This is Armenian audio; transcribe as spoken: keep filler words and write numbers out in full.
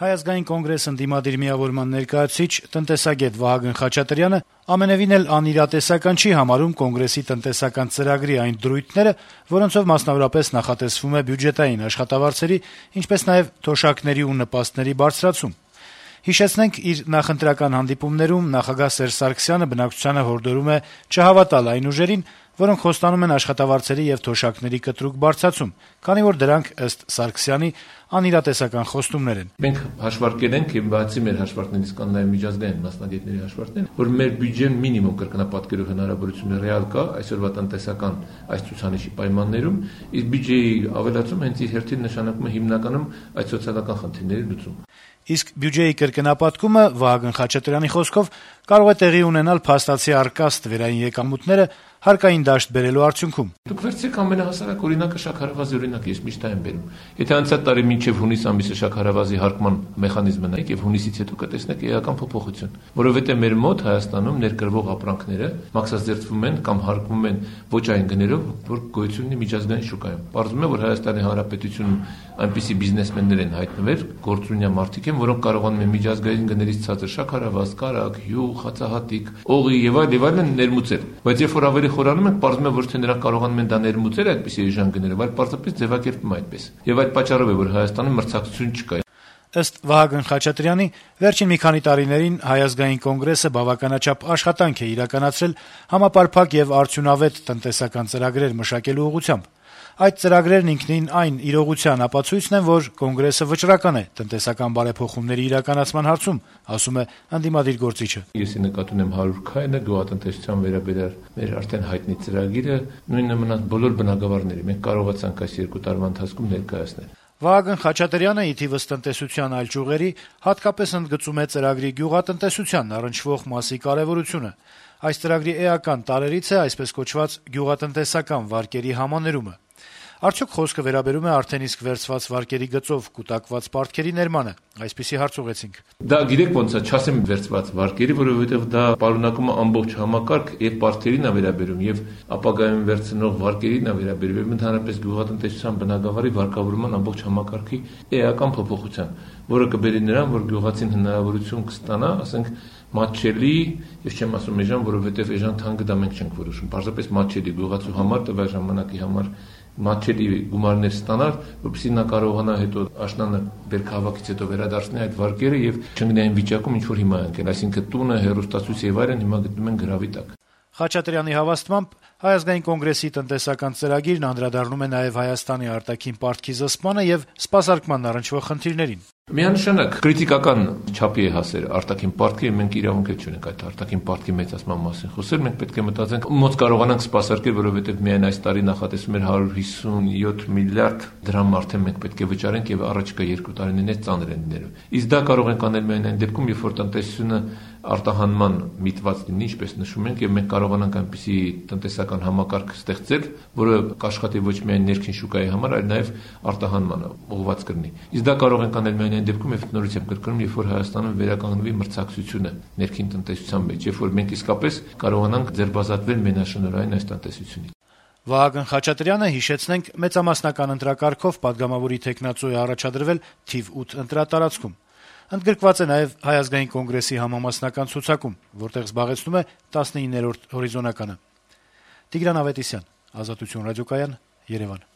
Հայ ազգային կոնգրես ընդդիմադիր միավորման ներկայացուցիչ տնտեսագետ Վահագն Խաչատրյանը ամենեւին էլ անիրատեսական չի համարում կոնգրեսի տնտեսական ծրագրի այն դրույթները, որոնցով մասնավորապես նախատեսվում է բյուջետային աշխատավարձերի, ինչպես նաեւ թոշակների ու նպաստների բարձրացում։ Հիշեցնենք, իր նախընտրական հանդիպումներում նախագահ Սերժ Սարգսյանը բնակչությանը հորդորում է չհավատալ այն ուժերին, որոնք խոստանում են աշխատավարձերի եւ թոշակների կտրուկ բարձրացում, քանի որ դրանք, ըստ Սարգսյանի, անիրատեսական խոստումներ են։ Մենք հաշվարկել ենք եւ բացի մեր հաշվարկներից կան նաեւ միջազգային մասնագետների հաշվարկներ, որ մեր բյուջեն մինիմում կրկնապատկերով հնարավորությունը ռեալ կա այսօրվա տնտեսական այս ցուցանիշի պայմաններում, իսկ բյուջեի ավելացում հենց իր հերթին նշանակում է հիմնականում այդ սոցիալական խնդիրների լուծում։ Իսկ բյուջեի կրկնապատկումը Վահագն Խաչատրյանի խոսքով կարող է տեղի ունենալ փաստացի առկա ստվերային եկամուտները հարկային դաշտ բերելու արդյունքում։ Դուք վերցրեք ամենահասարակ օրինակը շաքարավազի օրինակ, ես միշտ այն բերում։ Եթե անցյալ տարի մինչև հունիս ամիսը շաքարավազի հարկման մեխանիզմը նայեք եւ հունիսից հետո կտեսնեք էական փոփոխություն, որովհետեւ մեր մոտ Հայաստանում ներկրվող ապրանքները մաքսազերծվում են կամ հարկվում են ոչ այն գներով, որ գոյություն ունի միջազգային շուկայում։ Պարզվում է, որ Հայաստանի Հանրապետությունում այնպիսի բիզնեսմեններ են հայտնվել, գործունյա մարդիկ են, որոնք կարողանում են միջազգային գներից ցածր շաքարավազ, կարագ, յուղ, խածահատիկ, օղի եւ այլ եւ այլն ներմուծել։ Բայց երբ որ ավելի խորանում ենք, պարզվում է, որ թե նրանք կարողանում են դա ներմուծել այդպիսի էժան գներով, այլ պարզապես ձևակերպում այդպես։ Եվ այդ պատճառով է, որ Հայաստանում մրցակցություն չկա։ Ըստ Վահագն Խաչատրյանի, վերջին մի քանի տարիներին Հայ ազգային կոնգրեսը բավականաչափ աշխատանք է իրականացրել համապարփակ եւ արդյունավետ տնտեսական ծրագրեր մշակելու ուղղությամբ։ Այդ ծրագրերն ինքնին այն իրողության ապացույցն են, որ կոնգրեսը վճռական է տնտեսական բարեփոխումների իրականացման հարցում, ասում է ընդդիմադիր գործիչը։ Ես նկատում եմ հարյուր քայլը գյուղատնտեսության վերաբերյալ մեր արդեն հայտնի ծրագիրը, նույնը մնաց բոլոր բնակավարների։ Մենք կարողացանք այս երկու տարվա ընթացքում ներկայացնել։ Վահագն Խաչատրյանը ի թիվս տնտեսության այլ ճյուղերի հատկապես ընդգծում է ծրագրի գյուղատնտեսությանն առնչվող մասի կարեւորությունը։ Այս ծրագրի էական տարրերից է այսպես կոչված գյուղատնտեսական վարկերի համաներումը։ Արդյոք խոսքը վերաբերում է արդեն իսկ վերցված վարկերի գծով կուտակված պարտքերի ներմանը։ Այսպիսի հարց ուղեցինք։ Դա գիտեք ոնց է, չասեմ վերցված վարկերի, որովհետև դա պարունակում է ամբողջ համակարգ եւ պարտքերին է վերաբերում եւ ապագայում վերցնող վարկերին է վերաբերում եւ ընդհանրապես գյուղատնտեսության բնակավարի վարկավորման ամբողջ համակարգի էական փոփոխության, որը կբերի նրան, որ գյուղացին հնարավորություն կստանա, ասենք մատչելի, ես չեմ ասում էժան, որովհետև էժան թանկը դա մենք չենք որոշում։ Պարզապես մատչելի գյուղացու համար տվյալ ժամանակի համար մատչելի գումարներ ստանալ, որպեսզի նա կարողանա հետո աշնանը բերքահավաքից հետո վերադարձնել այդ վարկերը եւ չընկնի այն վիճակում, ինչ որ հիմա է ընկել, այսինքն տունը, հեռուստացույց եւ այլն հիմա գտնում են գրավի տակ։ Խաչատրյանի հավաստմամբ Հայ ազգային կոնգրեսի տնտեսական ծրագիրն անդրադառնում է նաեւ Հայաստանի արտաքին պարտքի զսպմանը եւ սպասարկման առնչվող խնդիրներին։ Միանշանակ քրիտիկական չափի է հասել արտաքին պարտքը, մենք իրավունք չունենք այդ արտաքին պարտքի մեծացման մասին խոսել, մենք պետք է մտածենք ոնց կարողանանք սպասարկել, որովհետև միայն այս տարի նախատեսվում էր հարյուր հիսունյոթ միլիարդ դրամ արդեն մենք պետք է վճարենք եւ առաջիկա երկու տարիներին այդ ծանր են լինելու։ Իսկ դա կարող ենք անել միայն այն դեպքում, երբ որ տնտեսությունը արտահանման միտված լինի, ինչպես նշում ենք, եւ մենք կարողանանք այնպիսի տնտեսական համակարգ ստեղծել, որը կաշխատի ոչ միայն ներքին շուկայի համար, այլ նաեւ արտահանմանը ուղղված կլինի։ Իսկ դա կարող ենք անել միայն այն դեպքում, երբ նորից եմ կրկնում, երբ որ Հայաստանում վերականգնվի մրցակցությունը ներքին տնտեսության մեջ, երբ որ մենք իսկապես կարողանանք ձերբազատվել մենաշնորհային այս տնտեսությունից։ Վահագն Խաչատրյանը, հիշեցնենք, մեծամասնական ընտրակարգով падգամավորի թեկնածու է առաջադրվել թիվ ութ ընտրատարածքում։ Ընդգրկված է նաև Հայ ազգային կոնգրեսի համամասնական ցուցակում, որտեղ զբաղեցնում է տասնիններորդ հորիզոնականը։ Տիգրան Ավետիսյան, Ազատություն ռադիոկայան, Երևան։